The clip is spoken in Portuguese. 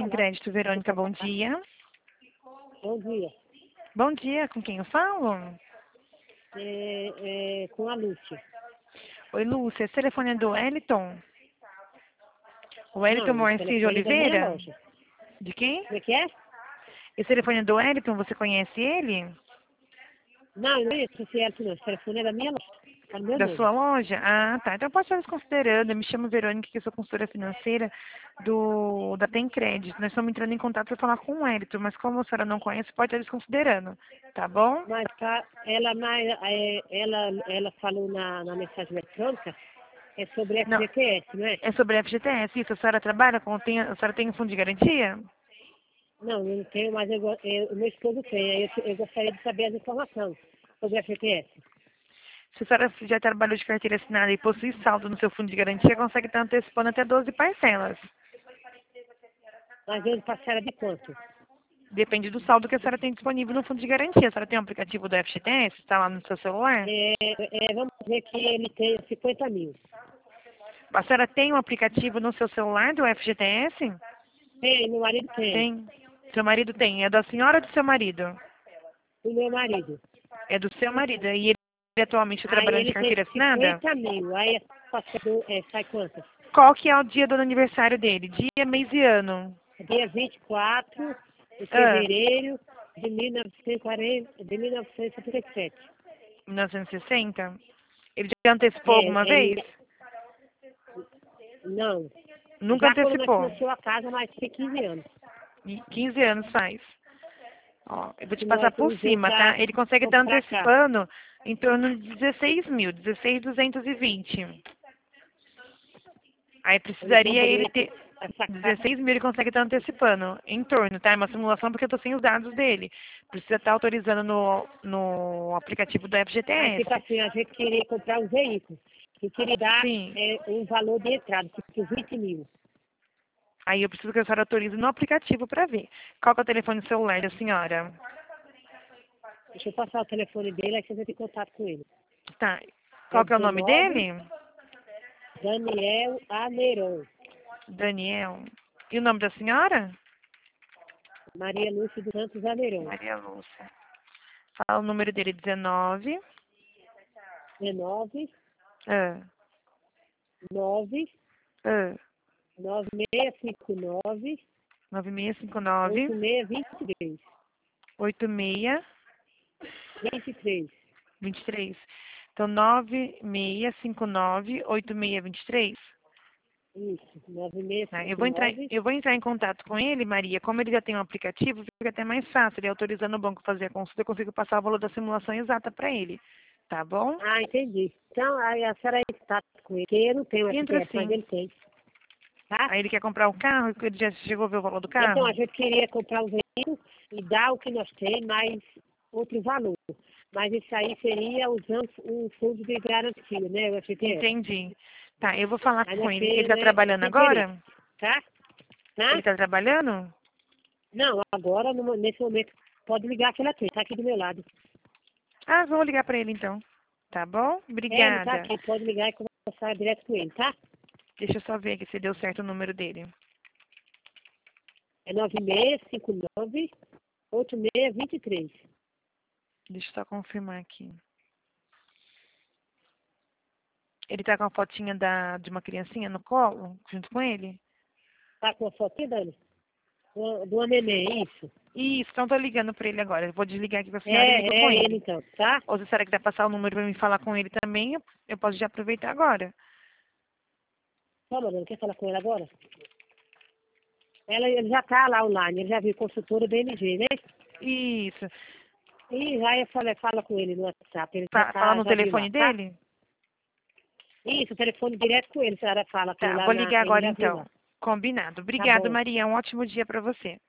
Tem Crédito, Verônica, bom dia. Bom dia. Bom dia, com quem eu falo? Com a Lúcia. Oi, Lúcia, esse telefone é do Wellington? O Wellington Não, o Moacir de telefone é da minha Oliveira? loja. De quem? Como é que é? Esse telefone é do Wellington, você conhece ele? Não, não é esse Elton, não. Esse telefone é da minha loja. Tá no meu Da nome. sua loja? Ah, tá. Então eu posso estar desconsiderando. Eu me chamo Verônica, que eu sou consultora financeira da Tem Crédito. Nós estamos entrando em contato para falar com o Wellington, mas como a senhora não conhece, pode estar desconsiderando. Tá bom? Mas tá, ela falou na mensagem eletrônica, é sobre Não, FGTS, não é? é sobre a FGTS. Isso, a senhora trabalha com... a senhora tem um fundo de garantia? Não, eu não tenho, mas o meu esposo tem. Aí eu gostaria de saber as informações sobre FGTS. Se a senhora já trabalhou de carteira assinada e possui saldo no seu fundo de garantia, consegue estar antecipando até 12 parcelas. Mas ele parcela de quanto? Depende do saldo que a senhora tem disponível no fundo de garantia. A senhora tem um aplicativo do FGTS? Está lá no seu celular? Vamos dizer que ele tem 50 mil. A senhora tem um aplicativo no seu celular do FGTS? Tem, meu marido tem. Tem. Seu marido tem. É da senhora ou do seu marido? O meu marido. É do seu marido. E ele atualmente está Aí trabalhando de ele tem carteira assinada? 50 mil. Aí sai quantas? Qual que é o dia do aniversário dele? Dia, mês e ano? Dia 24 de Ah, fevereiro de 1940, de 1977. 1960? Ele já antecipou alguma vez? Não. Nunca Já quando nós antecipou. financiou a casa, mas tem 15 anos. E 15 anos faz. Ó, eu vou te Que passar nós por usou cima, para tá? Ele consegue estar comprar carro. antecipando em torno de 16 mil, 16.220. Aí Ele precisaria ele poderia ter essa casa. 16 mil, ele consegue estar antecipando em torno, tá? É uma simulação porque eu tô sem os dados dele. Precisa estar autorizando no aplicativo do Aí, tipo FGTS. assim, a gente queria comprar um veículo. E queria dar Sim. um valor de entrada, tipo 20 mil. Aí eu preciso que a senhora autorize no aplicativo para ver. Qual que é o telefone celular da senhora? Deixa eu passar o telefone dele, aí você vai ter contato com ele. Tá. É Qual que é o nome 19 dele? Daniel Aneron. Daniel. E o nome da senhora? Maria Lúcia dos Santos Aneron. Maria Lúcia. Fala o número dele, 19. 19 Ah, 9 ah, 9659 9659 8623. 86 23. 23. Então, 9659 8623. Isso, Tá? 9659. Eu vou entrar em contato com ele, Maria. Como ele já tem um aplicativo, fica até mais fácil. Ele autorizando o banco a fazer a consulta, eu consigo passar o valor da simulação exata para ele. Tá bom? Ah, entendi. Então, aí a senhora está com ele, que eu não tenho Entra FGTS, mas sim. ele tem. Tá? Aí ele quer comprar o carro, ele já chegou a ver o valor do Então, a carro? gente queria comprar um veículo e dar o que nós temos, mais outro valor. Mas isso aí seria usando um fundo de garantia, né? O FGTS. Entendi. Tá, eu vou falar Aí com nós ele. Ele temos, tá né, trabalhando esse interesse, agora? tá? Tá? Ele tá trabalhando? Não, agora, nesse momento, pode ligar que ela tem, tá aqui do meu lado. Ah, vou ligar para ele então. Tá bom? Não tá Obrigada. aqui, pode ligar e conversar direto com ele, tá? Deixa eu só ver aqui se deu certo o número dele. É 9659 8623. Deixa eu só confirmar aqui. Ele tá com a fotinha de uma criancinha no colo, junto com ele? Tá com a fotinha, Dani? Do uma neném, isso? Isso, então tô ligando para ele agora. Eu vou desligar aqui com a senhora e ligo com É ele ele. então, tá? Ou se a senhora quiser passar o número para mim falar com ele também, eu posso já aproveitar agora. Tá, Dani, quer falar com ele agora? Ele já tá lá online, ele já viu consultora BMG, né? Isso. E já fala com ele no WhatsApp, ele já Fala tá, no já viu lá, telefone tá? dele? Isso, o telefone direto com ele, a senhora fala com ele Tá, lá vou ligar ele agora já viu então. lá. Combinado. Tá Obrigado, bom. Maria. Um ótimo dia para você.